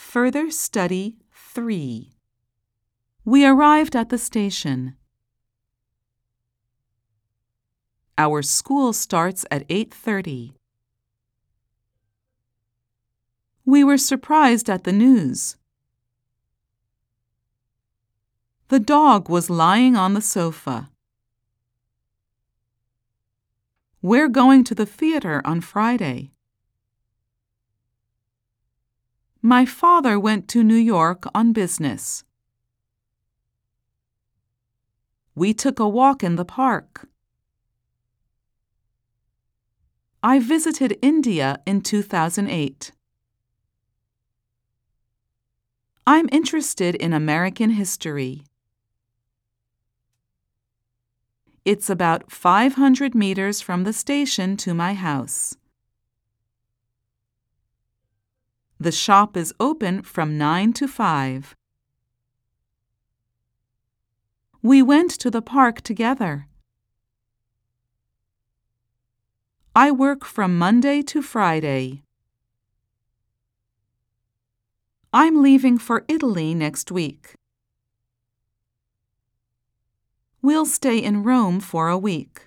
Further Study 3. We arrived at the station. Our school starts at 8:30. We were surprised at the news. The dog was lying on the sofa. We're going to the theater on Friday. My father went to New York on business. We took a walk in the park. I visited India in 2008. I'm interested in American history. It's about 500 meters from the station to my house. The shop is open from 9 to 5. We went to the park together. I work from Monday to Friday. I'm leaving for Italy next week. We'll stay in Rome for a week.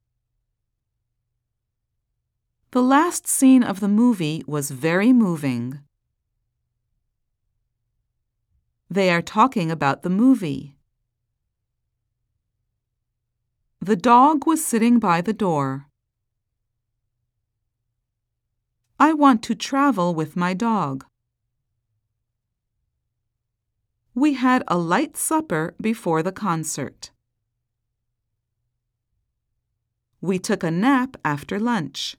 The last scene of the movie was very moving. They are talking about the movie. The dog was sitting by the door. I want to travel with my dog. We had a light supper before the concert. We took a nap after lunch.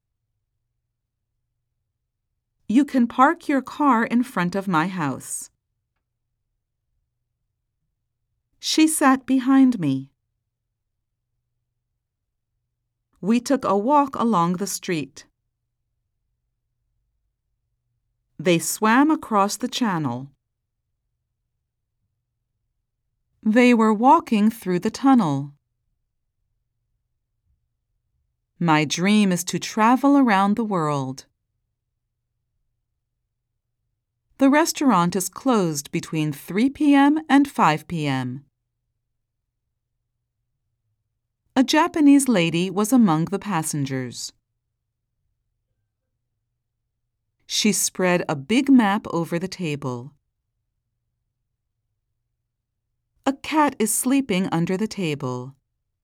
You can park your car in front of my house. She sat behind me. We took a walk along the street. They swam across the channel. They were walking through the tunnel. My dream is to travel around the world. The restaurant is closed between 3 p.m. and 5 p.m. A Japanese lady was among the passengers. She spread a big map over the table. A cat is sleeping under the table.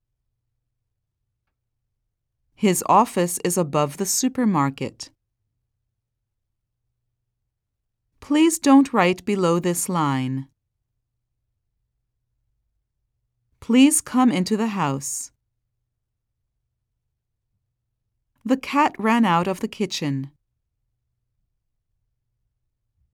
His office is above the supermarket. Please don't write below this line. Please come into the house. The cat ran out of the kitchen.